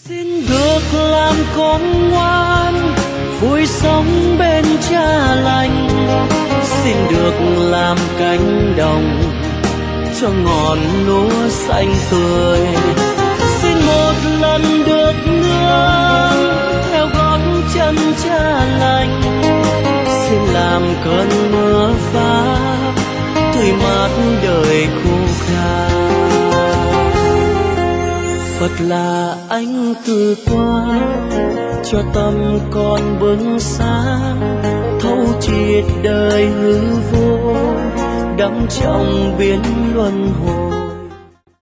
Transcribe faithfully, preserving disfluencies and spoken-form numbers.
Xin được làm con ngoan, vui sống bên cha lành. Xin được làm cánh đồng cho ngọn lúa xanh tươi. Xin một lần được nương theo gót chân cha lành. Xin làm cơn mưa phá tươi mát đời khô khan. Phật là ánh từ qua cho tâm con bừng sáng, thấu triệt đời hư vô đắm trong biển luân hồi.